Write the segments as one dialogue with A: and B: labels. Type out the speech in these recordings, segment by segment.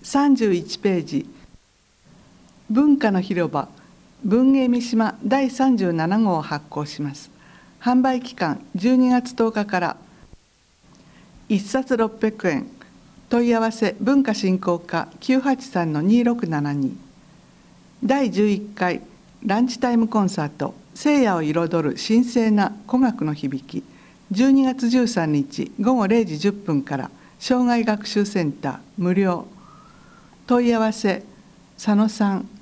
A: 31ページ、文化の広場文芸三島第37号を発行します。販売期間12月10日から1冊600円。問い合わせ文化振興課 983-2672。第11回ランチタイムコンサート聖夜を彩る神聖な古楽の響き、12月13日午後0時10分から障害学習センター無料。問い合わせ佐野さん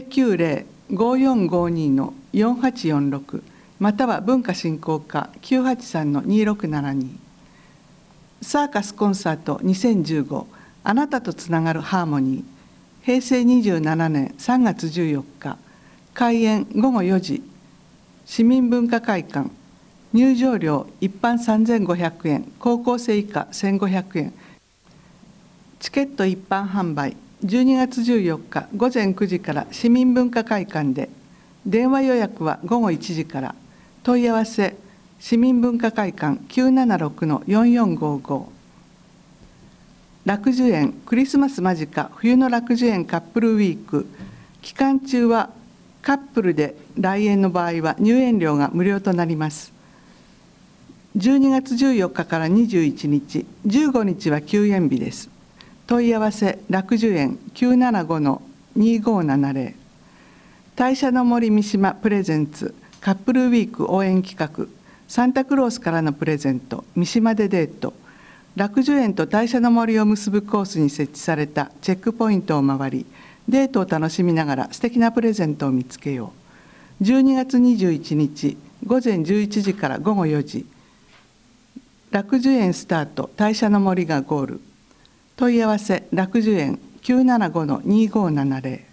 A: 090-5452-4846 または文化振興課 983-2672。サーカスコンサート2015あなたとつながるハーモニー、平成27年3月14日開演午後4時、市民文化会館。入場料一般3500円、高校生以下1500円。チケット一般販売12月14日午前9時から市民文化会館で、電話予約は午後1時から。問い合わせ市民文化会館 976-4455。楽寿園クリスマス間近冬の楽寿園カップルウィーク。期間中はカップルで来園の場合は入園料が無料となります。12月14日から21日、15日は休園日です。問い合わせ楽寿園 975-2570。大社の森三島プレゼンツカップルウィーク応援企画、サンタクロースからのプレゼント三島でデート。楽寿園と大社の森を結ぶコースに設置されたチェックポイントを回り、デートを楽しみながら素敵なプレゼントを見つけよう。12月21日午前11時から午後4時、楽寿園スタート、大社の森がゴール。問い合わせ楽寿園 975-2570。